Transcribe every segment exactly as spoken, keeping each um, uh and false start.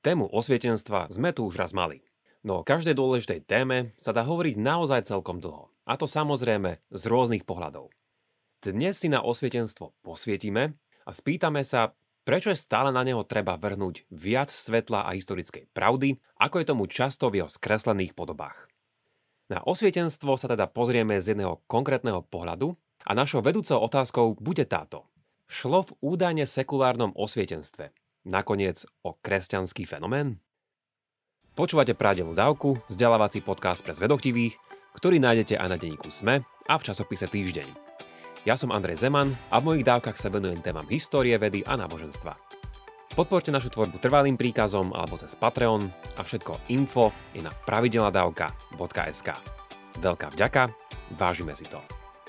Tému osvietenstva sme tu už raz mali. No o každej dôležitej téme sa dá hovoriť naozaj celkom dlho. A to samozrejme z rôznych pohľadov. Dnes si na osvietenstvo posvietime a spýtame sa, prečo je stále na neho treba vrhnúť viac svetla a historickej pravdy, ako je tomu často v jeho skreslených podobách. Na osvietenstvo sa teda pozrieme z jedného konkrétneho pohľadu a našou vedúcou otázkou bude táto. Šlo v údajne sekulárnom osvietenstve nakoniec o kresťanský fenomén? Počúvate Pravidelnú dávku, vzdelávací podcast pre zvedochtivých, ktorý nájdete aj na denníku SME a v časopise Týždeň. Ja som Andrej Zeman a v mojich dávkach sa venujem témam histórie, vedy a náboženstva. Podporte našu tvorbu trvalým príkazom alebo cez Patreon a všetko info je na pravidelnadavka bodka es ká. Veľká vďaka, vážime si to.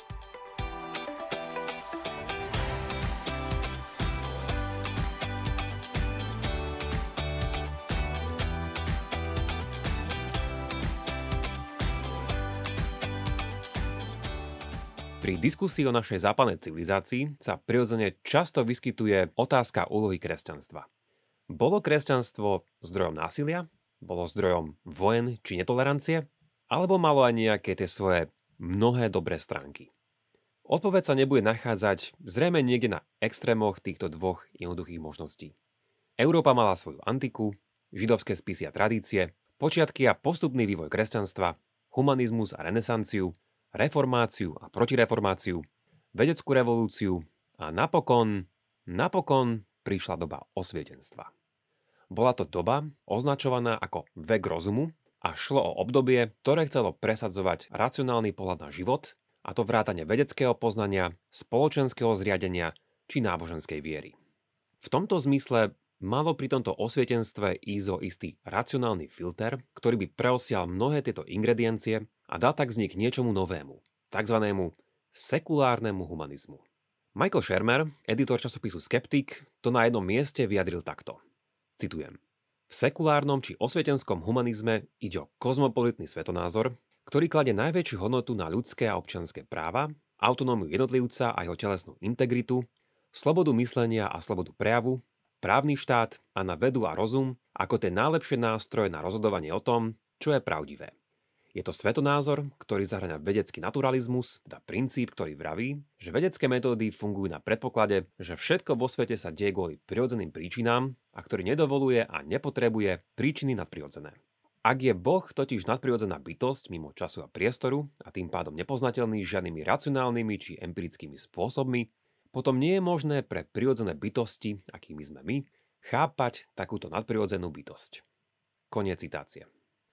Pri diskusii o našej západnej civilizácii sa prirodzene často vyskytuje otázka úlohy kresťanstva. Bolo kresťanstvo zdrojom násilia? Bolo zdrojom vojen či netolerancie? Alebo malo aj nejaké tie svoje mnohé dobré stránky? Odpoveď sa nebude nachádzať zrejme niekde na extrémoch týchto dvoch jednoduchých možností. Európa mala svoju antiku, židovské spisy a tradície, počiatky a postupný vývoj kresťanstva, humanizmus a renesanciu, reformáciu a protireformáciu, vedeckú revolúciu a napokon, napokon prišla doba osvietenstva. Bola to doba označovaná ako vek rozumu a šlo o obdobie, ktoré chcelo presadzovať racionálny pohľad na život, a to vrátane vedeckého poznania, spoločenského zriadenia či náboženskej viery. V tomto zmysle malo pri tomto osvietenstve ísť o istý racionálny filter, ktorý by preosial mnohé tieto ingrediencie a dal tak vznik niečomu novému, takzvanému sekulárnemu humanizmu. Michael Shermer, editor časopisu Skeptik, to na jednom mieste vyjadril takto. Citujem. V sekulárnom či osvietenskom humanizme ide o kozmopolitný svetonázor, ktorý kladie najväčšiu hodnotu na ľudské a občianske práva, autonómiu jednotlivca a jeho telesnú integritu, slobodu myslenia a slobodu prejavu, právny štát a na vedu a rozum ako tie najlepšie nástroje na rozhodovanie o tom, čo je pravdivé. Je to svetonázor, ktorý zahŕňa vedecký naturalizmus, teda princíp, ktorý vraví, že vedecké metódy fungujú na predpoklade, že všetko vo svete sa deje kvôli prirodzeným príčinám a ktorý nedovoluje a nepotrebuje príčiny nadprirodzené. Ak je Boh totiž nadprirodzená bytosť mimo času a priestoru a tým pádom nepoznateľný žiadnymi racionálnymi či empirickými spôsobmi, potom nie je možné pre prirodzené bytosti, akými sme my, chápať takúto nadprirodzenú bytosť. Koniec citácie.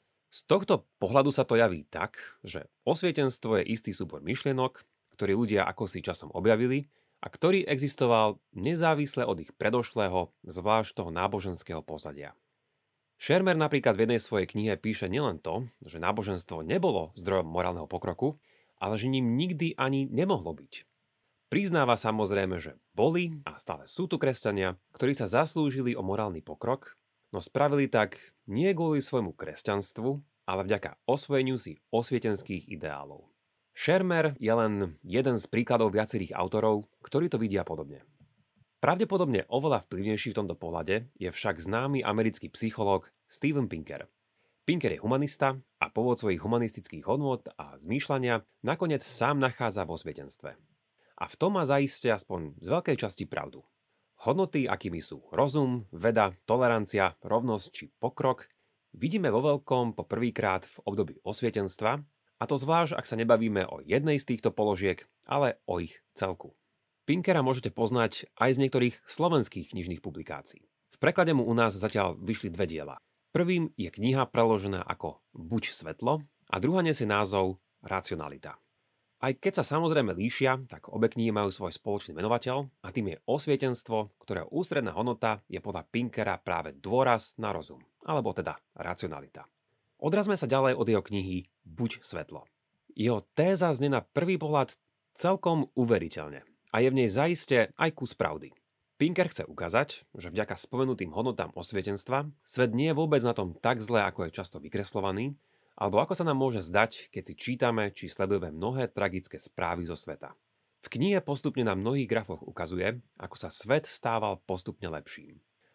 Z tohto pohľadu sa to javí tak, že osvietenstvo je istý súbor myšlienok, ktorý ľudia akosi časom objavili a ktorý existoval nezávisle od ich predošlého, zvlášť toho náboženského pozadia. Shermer napríklad v jednej svojej knihe píše nielen to, že náboženstvo nebolo zdrojom morálneho pokroku, ale že ním nikdy ani nemohlo byť. Priznáva samozrejme, že boli a stále sú tu kresťania, ktorí sa zaslúžili o morálny pokrok, no spravili tak nie kvôli svojmu kresťanstvu, ale vďaka osvojeniu si osvietenských ideálov. Shermer je len jeden z príkladov viacerých autorov, ktorí to vidia podobne. Pravdepodobne oveľa vplyvnejší v tomto pohľade je však známy americký psychológ Steven Pinker. Pinker je humanista a pôvod svojich humanistických hodnôt a zmýšľania nakoniec sám nachádza vo osvietenstve. A v tom má zaiste aspoň z veľkej časti pravdu. Hodnoty, akými sú rozum, veda, tolerancia, rovnosť či pokrok, vidíme vo veľkom po prvýkrát v období osvietenstva, a to zvlášť, ak sa nebavíme o jednej z týchto položiek, ale o ich celku. Pinkera môžete poznať aj z niektorých slovenských knižných publikácií. V preklade mu u nás zatiaľ vyšli dve diela. Prvým je kniha preložená ako Buď svetlo a druhá nesie názov Racionalita. Aj keď sa samozrejme líšia, tak obe knihy majú svoj spoločný menovateľ a tým je osvietenstvo, ktorého ústredná hodnota je podľa Pinkera práve dôraz na rozum, alebo teda racionalita. Odrazme sa ďalej od jeho knihy Buď svetlo. Jeho téza znie na prvý pohľad celkom uveriteľne a je v nej zaiste aj kus pravdy. Pinker chce ukázať, že vďaka spomenutým hodnotám osvietenstva svet nie je vôbec na tom tak zle, ako je často vykreslovaný, alebo ako sa nám môže zdať, keď si čítame či sledujeme mnohé tragické správy zo sveta. V knihe postupne na mnohých grafoch ukazuje, ako sa svet stával postupne lepším.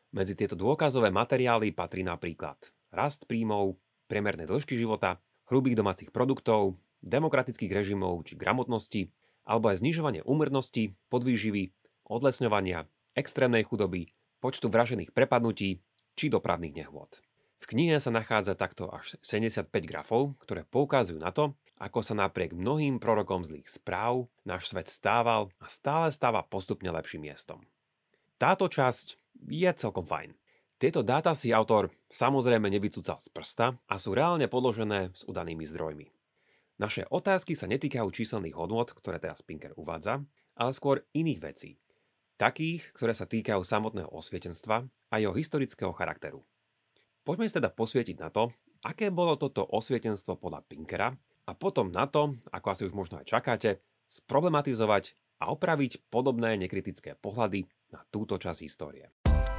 Medzi tieto dôkazové materiály patrí napríklad rast príjmov, priemerné dĺžky života, hrubých domácich produktov, demokratických režimov či gramotnosti, alebo aj znižovanie úmrtnosti, podvýživy, odlesňovania, extrémnej chudoby, počtu vražených prepadnutí či dopravných nehôd. V knihe sa nachádza takto až sedemdesiatpäť grafov, ktoré poukazujú na to, ako sa napriek mnohým prorokom zlých správ náš svet stával a stále stáva postupne lepším miestom. Táto časť je celkom fajn. Tieto dáta si autor samozrejme nevycúcal z prsta a sú reálne podložené s udanými zdrojmi. Naše otázky sa netýkajú číselných hodnôt, ktoré teraz Pinker uvádza, ale skôr iných vecí. Takých, ktoré sa týkajú samotného osvietenstva a jeho historického charakteru. Poďme si teda posvietiť na to, aké bolo toto osvietenstvo podľa Pinkera a potom na to, ako asi už možno aj čakáte, sproblematizovať a opraviť podobné nekritické pohľady na túto časť histórie.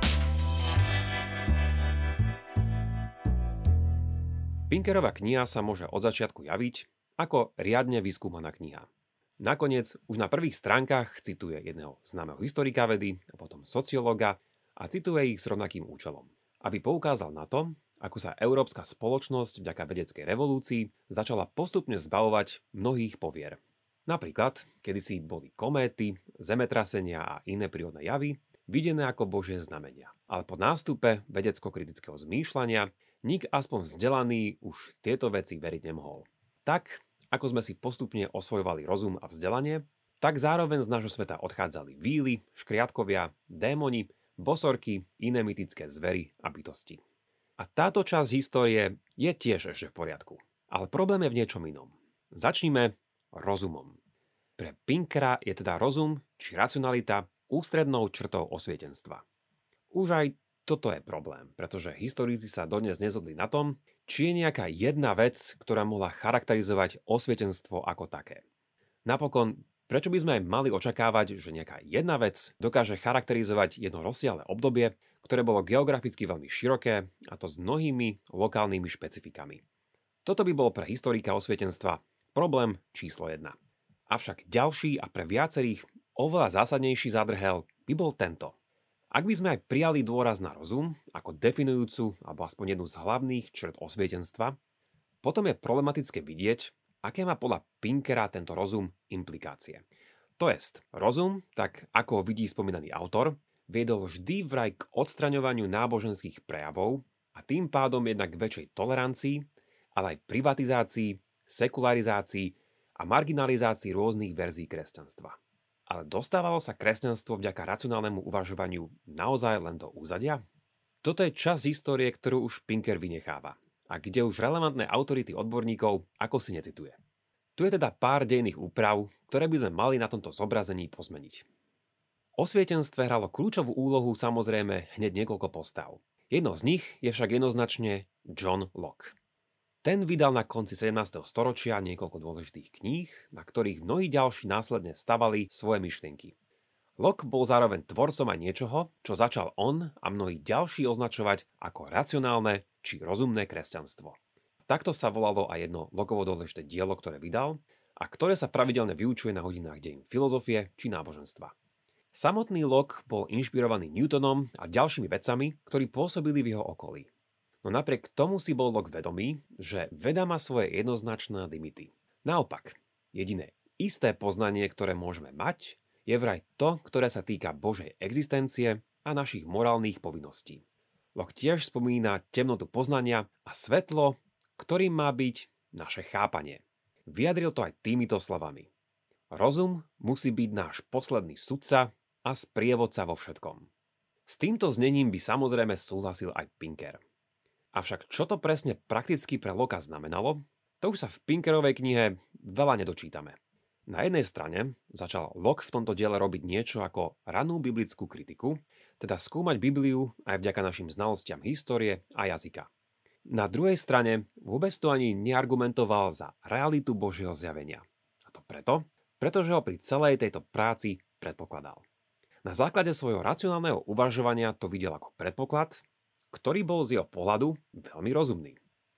Pinkerova kniha sa môže od začiatku javiť ako riadne vyskúmaná kniha. Nakoniec už na prvých stránkach cituje jedného známeho historika vedy a potom sociológa a cituje ich s rovnakým účelom, aby poukázal na to, ako sa európska spoločnosť vďaka vedeckej revolúcii začala postupne zbavovať mnohých povier. Napríklad, kedysi boli kométy, zemetrasenia a iné prírodné javy videné ako božie znamenia. Ale po nástupe vedecko-kritického zmýšľania nik aspoň vzdelaný už tieto veci veriť nemohol. Tak, ako sme si postupne osvojovali rozum a vzdelanie, tak zároveň z nášho sveta odchádzali víly, škriatkovia, démoni, bosorky, iné mytické zvery a bytosti. A táto časť histórie je tiež ešte v poriadku. Ale problém je v niečom inom. Začnime rozumom. Pre Pinkera je teda rozum či racionalita ústrednou črtou osvietenstva. Už aj toto je problém, pretože historici sa dodnes nezhodli na tom, či je nejaká jedna vec, ktorá mohla charakterizovať osvietenstvo ako také. Napokon, prečo by sme aj mali očakávať, že nejaká jedna vec dokáže charakterizovať jedno rozsiahle obdobie, ktoré bolo geograficky veľmi široké, a to s mnohými lokálnymi špecifikami. Toto by bol pre historika osvietenstva problém číslo jedna. Avšak ďalší a pre viacerých oveľa zásadnejší zádrhel by bol tento. Ak by sme aj prijali dôraz na rozum ako definujúcu alebo aspoň jednu z hlavných črt osvietenstva, potom je problematické vidieť, aké má podľa Pinkera tento rozum implikácie. To jest, rozum, tak ako ho vidí spomínaný autor, viedol vždy vraj k odstraňovaniu náboženských prejavov a tým pádom jednak k väčšej tolerancii, ale aj privatizácii, sekularizácii a marginalizácii rôznych verzií kresťanstva. Ale dostávalo sa kresťanstvo vďaka racionálnemu uvažovaniu naozaj len do úzadia? Toto je časť histórie, ktorú už Pinker vynecháva a kde už relevantné autority odborníkov ako si necituje. Tu je teda pár dejných úprav, ktoré by sme mali na tomto zobrazení pozmeniť. Osvietenstve hralo kľúčovú úlohu samozrejme hneď niekoľko postav. Jednou z nich je však jednoznačne John Locke. Ten vydal na konci sedemnásteho storočia niekoľko dôležitých kníh, na ktorých mnohí ďalší následne stavali svoje myšlienky. Locke bol zároveň tvorcom aj niečoho, čo začal on a mnohí ďalší označovať ako racionálne či rozumné kresťanstvo. Takto sa volalo aj jedno Lockeovo dôležité dielo, ktoré vydal a ktoré sa pravidelne vyučuje na hodinách dejín filozofie či náboženstva. Samotný Locke bol inšpirovaný Newtonom a ďalšími vedcami, ktorí pôsobili v jeho okolí. No napriek tomu si bol Locke vedomý, že veda má svoje jednoznačné limity. Naopak, jediné isté poznanie, ktoré môžeme mať, je vraj to, ktoré sa týka Božej existencie a našich morálnych povinností. Locke tiež spomína temnotu poznania a svetlo, ktorým má byť naše chápanie. Vyjadril to aj týmito slovami. Rozum musí byť náš posledný sudca a sprievodca vo všetkom. S týmto znením by samozrejme súhlasil aj Pinker. Avšak čo to presne prakticky pre Locka znamenalo, to už sa v Pinkerovej knihe veľa nedočítame. Na jednej strane začal Locke v tomto diele robiť niečo ako ranú biblickú kritiku, teda skúmať Bibliu aj vďaka našim znalostiam histórie a jazyka. Na druhej strane vôbec to ani neargumentoval za realitu Božieho zjavenia. A to preto, pretože ho pri celej tejto práci predpokladal. Na základe svojho racionálneho uvažovania to videl ako predpoklad, ktorý bol z jeho pohľadu veľmi rozumný.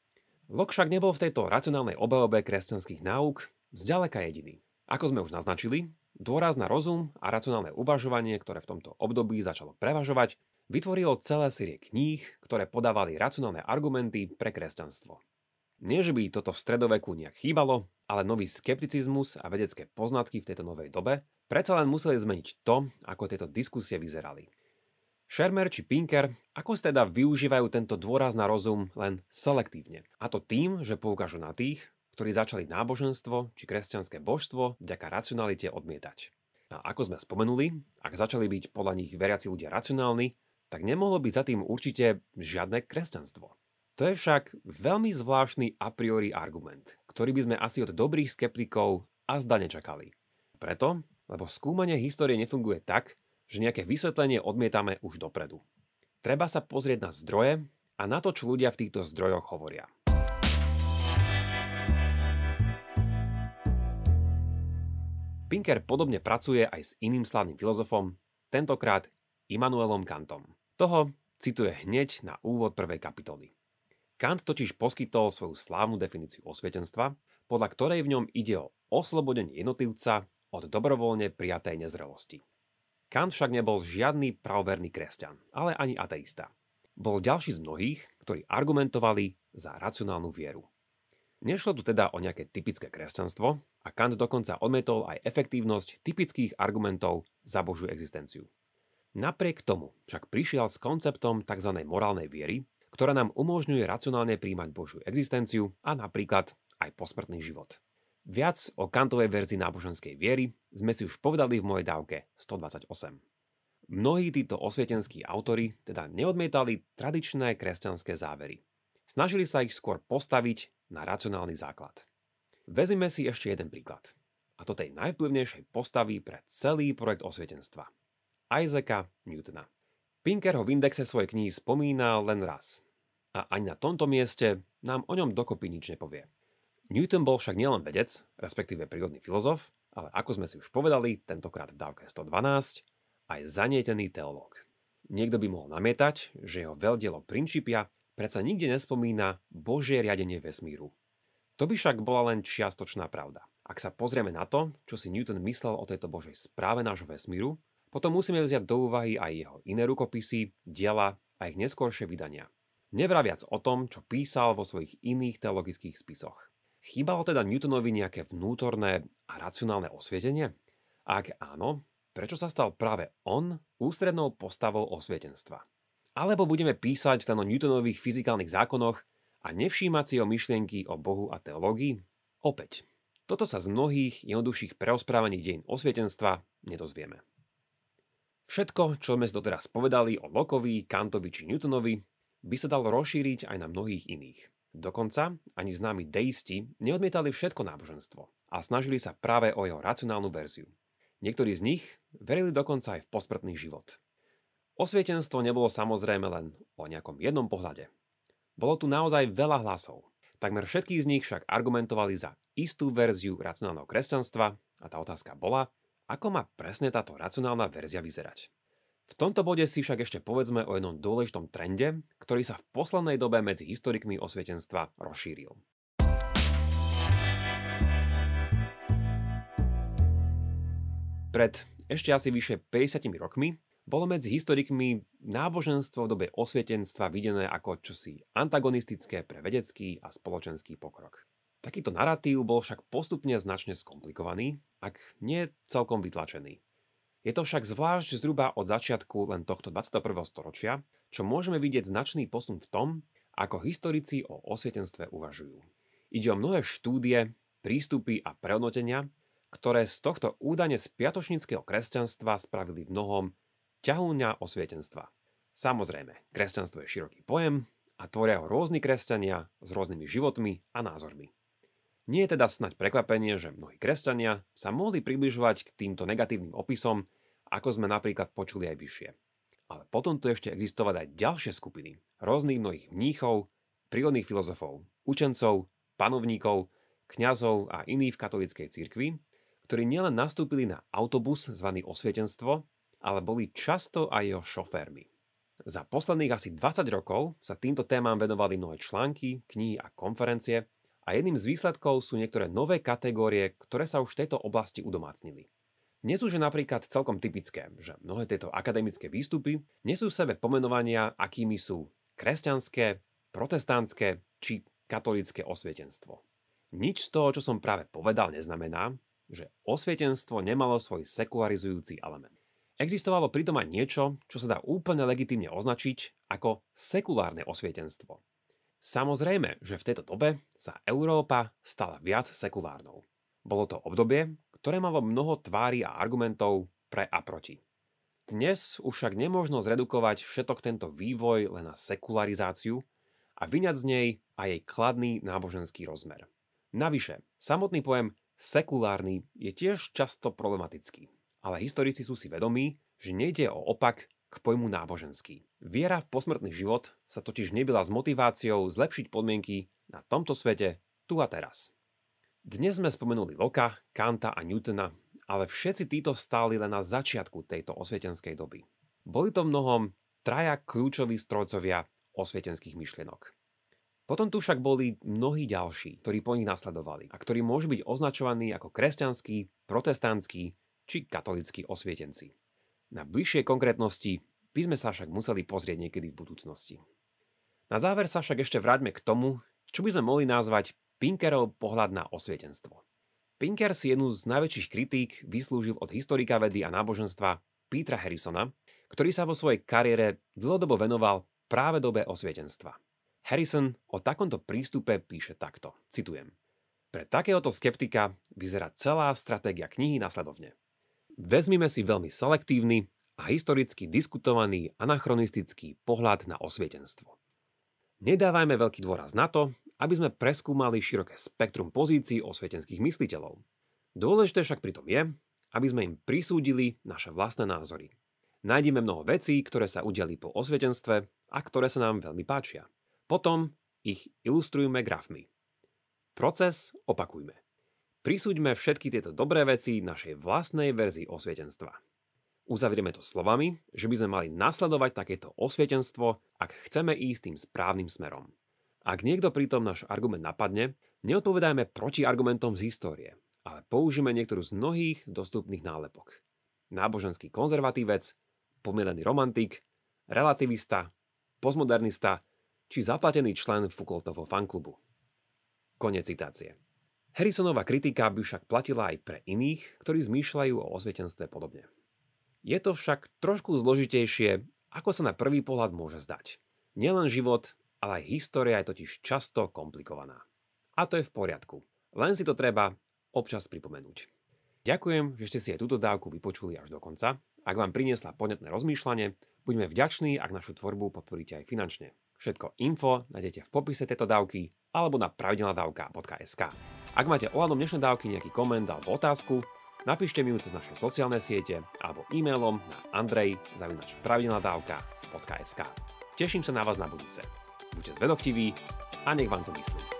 Locke však nebol v tejto racionálnej obhajobe kresťanských náuk zďaleka jediný. Ako sme už naznačili, dôraz na rozum a racionálne uvažovanie, ktoré v tomto období začalo prevažovať, Vytvorilo celé série kníh, ktoré podávali racionálne argumenty pre kresťanstvo. Nie, že by toto v stredoveku nejak chýbalo, ale nový skepticizmus a vedecké poznatky v tejto novej dobe predsa len museli zmeniť to, ako tieto diskusie vyzerali. Shermer či Pinker ako si teda využívajú tento dôraz na rozum len selektívne. A to tým, že poukážu na tých, ktorí začali náboženstvo či kresťanské božstvo vďaka racionalite odmietať. A ako sme spomenuli, ak začali byť podľa nich veriaci ľudia racionálni, tak nemohlo byť za tým určite žiadne kresťanstvo. To je však veľmi zvláštny a priori argument, ktorý by sme asi od dobrých skeptikov a zda nečakali. Preto, lebo skúmanie histórie nefunguje tak, že nejaké vysvetlenie odmietame už dopredu. Treba sa pozrieť na zdroje a na to, čo ľudia v týchto zdrojoch hovoria. Pinker podobne pracuje aj s iným slávnym filozofom, tentokrát Immanuelom Kantom. Toho cituje hneď na úvod prvej kapitoly. Kant totiž poskytol svoju slávnu definíciu osvietenstva, podľa ktorej v ňom ide o oslobodenie jednotlivca od dobrovoľne prijatej nezrelosti. Kant však nebol žiadny pravoverný kresťan, ale ani ateista. Bol ďalší z mnohých, ktorí argumentovali za racionálnu vieru. Nešlo tu teda o nejaké typické kresťanstvo a Kant dokonca odmietol aj efektívnosť typických argumentov za Božiu existenciu. Napriek tomu však prišiel s konceptom tzv. Morálnej viery, ktorá nám umožňuje racionálne príjmať Božiu existenciu a napríklad aj posmrtný život. Viac o Kantovej verzii náboženskej viery sme si už povedali v mojej dávke stodvadsaťosem. Mnohí títo osvietenskí autori teda neodmietali tradičné kresťanské závery. Snažili sa ich skôr postaviť na racionálny základ. Vezmeme si ešte jeden príklad. A to tej najvplyvnejšej postavy pre celý projekt osvietenstva. Isaaca Newtona. Pinker ho v indexe svojej knihy spomína len raz. A ani na tomto mieste nám o ňom dokopy nič nepovie. Newton bol však nielen vedec, respektíve prírodný filozof, ale ako sme si už povedali, tentokrát v dávke stodvanásť, aj zanietený teológ. Niekto by mohol namietať, že jeho veľdielo Principia predsa nikde nespomína Božie riadenie vesmíru. To by však bola len čiastočná pravda. Ak sa pozrieme na to, čo si Newton myslel o tejto Božej správe nášho vesmíru, potom musíme vziať do úvahy aj jeho iné rukopisy, diela a ich neskôršie vydania. Nevraviac o tom, čo písal vo svojich iných teologických spisoch. Chýbalo teda Newtonovi nejaké vnútorné a racionálne osvietenie? A ak áno, prečo sa stal práve on ústrednou postavou osvietenstva? Alebo budeme písať len o Newtonových fyzikálnych zákonoch a nevšímať si o myšlienky o Bohu a teológii? Opäť, toto sa z mnohých jednoduchších preosprávaní dejín osvietenstva nedozvieme. Všetko, čo sme doteraz povedali o Lockeovi, Kantovi či Newtonovi, by sa dalo rozšíriť aj na mnohých iných. Dokonca ani známi deisti neodmietali všetko náboženstvo a snažili sa práve o jeho racionálnu verziu. Niektorí z nich verili dokonca aj v posmrtný život. Osvietenstvo nebolo samozrejme len o nejakom jednom pohľade. Bolo tu naozaj veľa hlasov. Takmer všetky z nich však argumentovali za istú verziu racionálneho kresťanstva a tá otázka bola, ako má presne táto racionálna verzia vyzerať. V tomto bode si však ešte povedzme o jednom dôležitom trende, ktorý sa v poslednej dobe medzi historikmi osvietenstva rozšíril. Pred ešte asi vyše päťdesiatimi rokmi bolo medzi historikmi náboženstvo v dobe osvietenstva videné ako čosi antagonistické pre vedecký a spoločenský pokrok. Takýto narratív bol však postupne značne skomplikovaný, ak nie celkom vytlačený. Je to však zvlášť zhruba od začiatku len tohto dvadsiateho prvého storočia, čo môžeme vidieť značný posun v tom, ako historici o osvietenstve uvažujú. Ide o mnohé štúdie, prístupy a prehodnotenia, ktoré z tohto údajne spiatočníckeho kresťanstva spravili v mnohom ťahúňa osvietenstva. Samozrejme, kresťanstvo je široký pojem a tvoria ho rôzni kresťania s rôznymi životmi a názormi. Nie je teda snaď prekvapenie, že mnohí kresťania sa mohli približovať k týmto negatívnym opisom, ako sme napríklad počuli aj vyššie. Ale potom tu ešte existovať aj ďalšie skupiny rôznych mnohých mníchov, prírodných filozofov, učencov, panovníkov, kňazov a iných v katolíckej cirkvi, ktorí nielen nastúpili na autobus zvaný osvietenstvo, ale boli často aj jeho šoférmi. Za posledných asi dvadsať rokov sa týmto témam venovali mnohé články, knihy a konferencie, a jedným z výsledkov sú niektoré nové kategórie, ktoré sa už v tejto oblasti udomácnili. Dnes už je napríklad celkom typické, že mnohé tieto akademické výstupy nesú v sebe pomenovania, akými sú kresťanské, protestantské či katolícke osvietenstvo. Nič z toho, čo som práve povedal, neznamená, že osvietenstvo nemalo svoj sekularizujúci element. Existovalo pritom aj niečo, čo sa dá úplne legitímne označiť ako sekulárne osvietenstvo. Samozrejme, že v tejto dobe sa Európa stala viac sekulárnou. Bolo to obdobie, ktoré malo mnoho tvári a argumentov pre a proti. Dnes už však nemôžno zredukovať všetok tento vývoj len na sekularizáciu a vyňať z nej aj jej kladný náboženský rozmer. Navyše, samotný pojem sekulárny je tiež často problematický. Ale historici sú si vedomí, že nejde o opak k pojmu náboženský. Viera v posmrtný život sa totiž nebyla s motiváciou zlepšiť podmienky na tomto svete tu a teraz. Dnes sme spomenuli Locka, Kanta a Newtona, ale všetci títo stáli len na začiatku tejto osvietenskej doby. Boli to mnohom traja kľúčoví strojcovia osvietenských myšlienok. Potom tu však boli mnohí ďalší, ktorí po nich nasledovali a ktorí môžu byť označovaní ako kresťanskí, protestantskí či katolícki osvietenci. Na bližšie konkrétnosti by sme sa však museli pozrieť niekedy v budúcnosti. Na záver sa však ešte vráťme k tomu, čo by sme mohli nazvať Pinkerov pohľad na osvietenstvo. Pinker si jednu z najväčších kritík vyslúžil od historika vedy a náboženstva Petera Harrisona, ktorý sa vo svojej kariére dlhodobo venoval práve dobe osvietenstva. Harrison o takomto prístupe píše takto, citujem: Pre takéhoto skeptika vyzerá celá stratégia knihy nasledovne. Vezmime si veľmi selektívny a historicky diskutovaný anachronistický pohľad na osvietenstvo. Nedávajme veľký dôraz na to, aby sme preskúmali široké spektrum pozícií osvietenských mysliteľov. Dôležité však pritom je, aby sme im prisúdili naše vlastné názory. Nájdeme mnoho vecí, ktoré sa udiali po osvietenstve a ktoré sa nám veľmi páčia. Potom ich ilustrujme grafmi. Proces opakujme. Prisúďme všetky tieto dobré veci našej vlastnej verzii osvietenstva. Uzavrieme to slovami, že by sme mali nasledovať takéto osvietenstvo, ak chceme ísť tým správnym smerom. Ak niekto pritom náš argument napadne, neodpovedajme proti argumentom z histórie, ale použijeme niektorú z mnohých dostupných nálepok. Náboženský konzervatívec, pomielený romantik, relativista, postmodernista či zaplatený člen Foucaultovho fanklubu. Koniec citácie. Harrisonova kritika by však platila aj pre iných, ktorí zmýšľajú o osvietenstve podobne. Je to však trošku zložitejšie, ako sa na prvý pohľad môže zdať. Nielen život, ale aj história je totiž často komplikovaná. A to je v poriadku. Len si to treba občas pripomenúť. Ďakujem, že ste si aj túto dávku vypočuli až do konca. Ak vám priniesla podnetné rozmýšľanie, buďme vďační, ak našu tvorbu podporíte aj finančne. Všetko info nájdete v popise tejto dávky alebo na pravidelnadavka bodka es ká. Ak máte ohľadom dnešnej dávky nejaký koment alebo otázku, napíšte mi ju cez naše sociálne siete alebo e-mailom na andrej zavináč pravidelnadavka bodka es ká. Teším sa na vás na budúce. Buďte zvedoktiví a nech vám to myslí.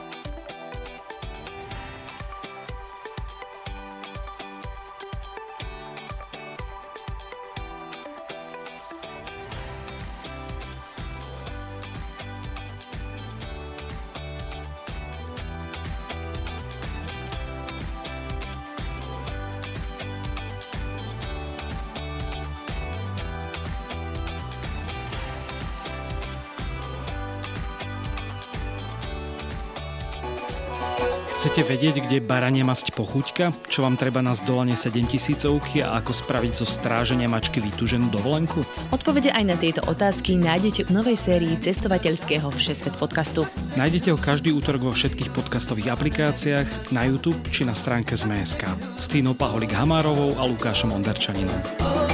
Chcete vedieť, kde barania masť pochuťka? Čo vám treba na zdolanie sedemtisícovky a ako spraviť zo stráženia mačky vytúženú dovolenku? Odpovede aj na tieto otázky nájdete v novej sérii cestovateľského Všesvet podcastu. Nájdete ho každý útorok vo všetkých podcastových aplikáciách, na YouTube či na stránke zet em e bodka es ká s Tínou Paholik Hamárovou a Lukášom Onderčaninom.